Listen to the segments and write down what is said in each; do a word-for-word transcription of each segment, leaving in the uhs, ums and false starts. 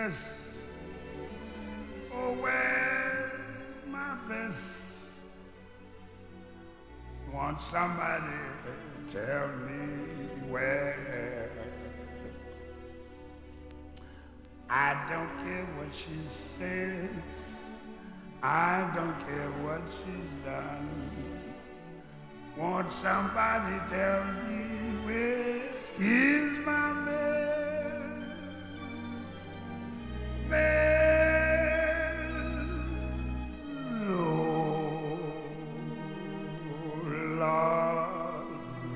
best? Oh, where's my best? Want somebody to tell me where? I don't care what she says, I don't care what she's done. Want somebody to tell me where is my best? Best, oh Lord,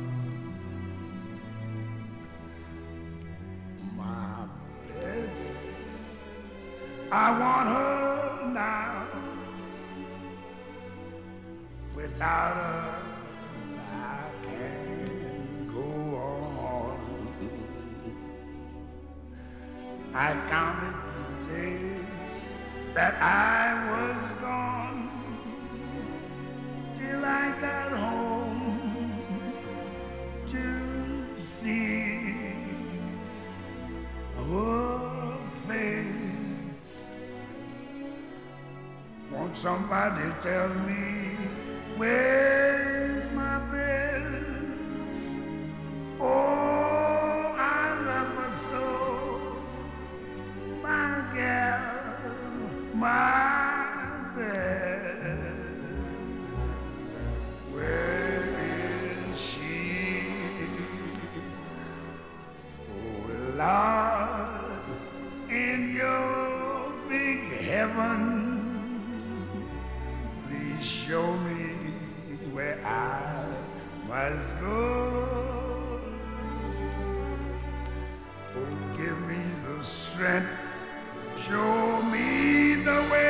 my best. I want her now. Without her, I can't go on. I counted the days that I was gone till I got home to see her face. Won't somebody tell me where's my best? Oh, I love her so, my gal, my best. Where is she? Oh, Lord, in your big heaven, please show me where I must go. Oh, give me the strength, show me the way.